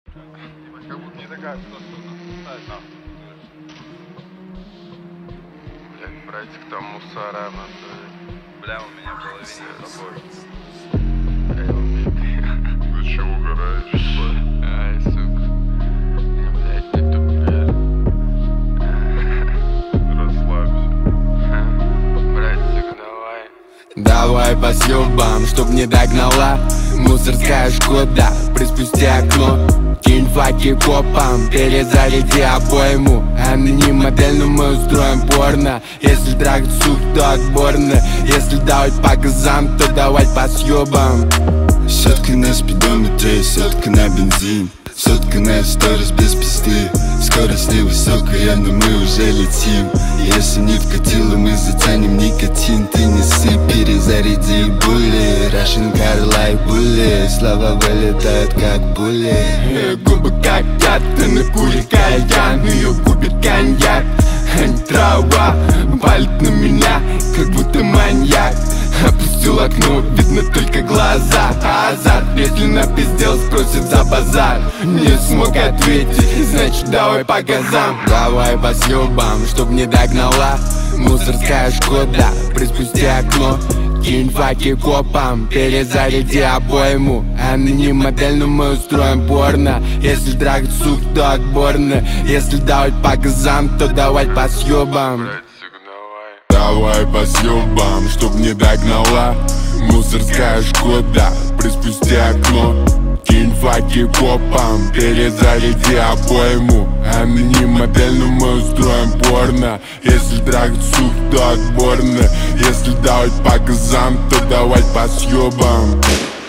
Как будто не такая, что нас ставит нахуй. Блядь, братик, там мусора в натуре. Бля, у меня в половине собой. Ты чего угораешь, ебать? Ай, сука. Блядь, ты тупер. Расслабься. Братик, давай. Давай по съебам, чтоб не догнала мусорская Шкода, приспусти окно. Кинь факи копам, перезаряди обойму. Они модель, но мы устроим порно. Если драгать сук, то отборно. Если давать по газам, то давай по съебам. Сотка на спидометре, сотка на бензин, сотка на сторис без пизды. Скорость невысокая, но мы уже летим. Если не вкатило, мы затянем никотин. Ты не сыпь, перезаряди були. Russian car like bully. Слова вылетают как були. Губы как ты на куре кальян. Ее губит коньяк, а не трава. Палит на меня, как будто маньяк. Опустил окно, видно только глаза. А азарт, если напиздел, спросит за базар. Не смог ответить, значит давай по газам. Давай по съебам, чтоб не догнала мусорская Шкода, приспусти окно. Кинь факи копам, перезаряди обойму. Она не модель, но мы устроим порно. Если драгать сук, то отборно. Если давать по газам, то давать по съебам. Давай по съебам, чтоб не догнала мусорская Шкода, приспусти окно. Кинь факи копам, перезаряди обойму. Она не модель, но мы устроим порно. Если драгать сук, то отборно. Если давать по газам, то давать по съебам.